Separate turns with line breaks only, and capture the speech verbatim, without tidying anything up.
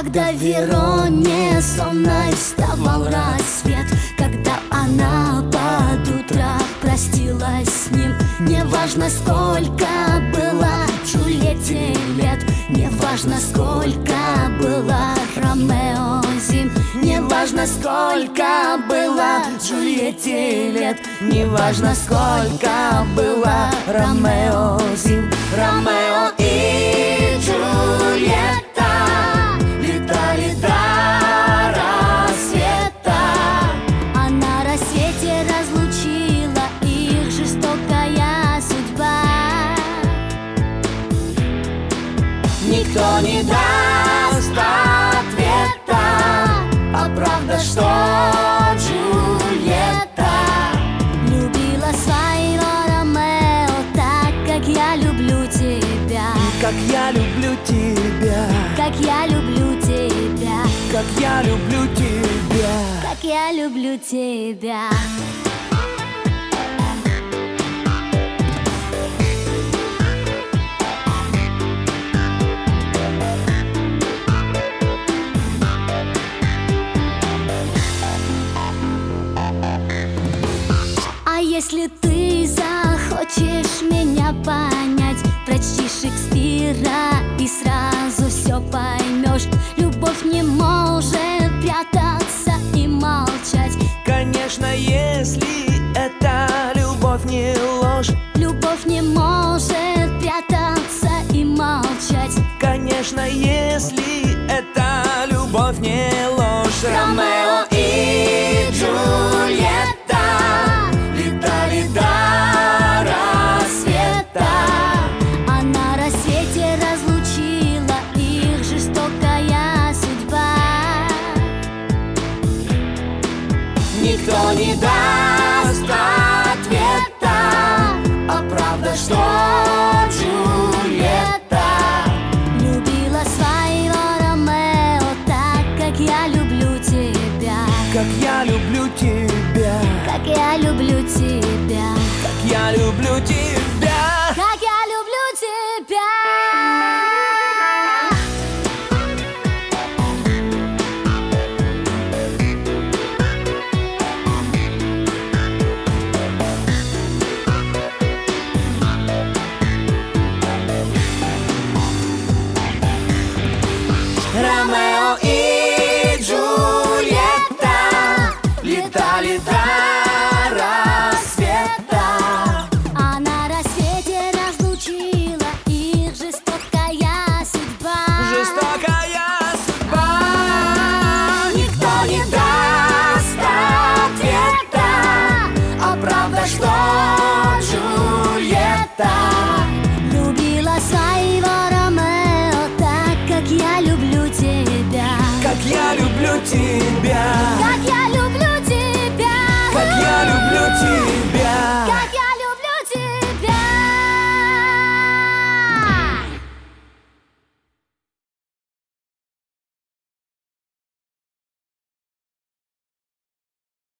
Когда в Вероне сонной вставал рассвет, когда она под утро простилась с ним, неважно, сколько было Джульетте лет, неважно, сколько было Ромео зим, неважно, сколько было Джульетте лет, неважно, сколько было Ромео зим. Ромео и Джульетта летали до рассвета, а на рассвете разлучила их жестокая судьба. Никто не даст ответа, а правда, что Джульетта любила своего Ромео так, как я люблю тебя,
как я люблю тебя,
как я люблю тебя,
как я люблю тебя,
как я люблю тебя. А если ты захочешь меня понять, прочти Шекспира и сразу все поймешь. Любовь не может прятаться и молчать.
Конечно, если это любовь не ложь.
Любовь не может прятаться и молчать.
Конечно, если это любовь не ложь. Ромео и Джульетта летали до рассвета,
а на рассвете разлучила их жестокая судьба.
никто не даст ответа, а правда, что Джульетта
любила своего Ромео так, как я люблю тебя,
как я люблю тебя,
как я люблю тебя,
как я люблю тебя,
как я люблю тебя.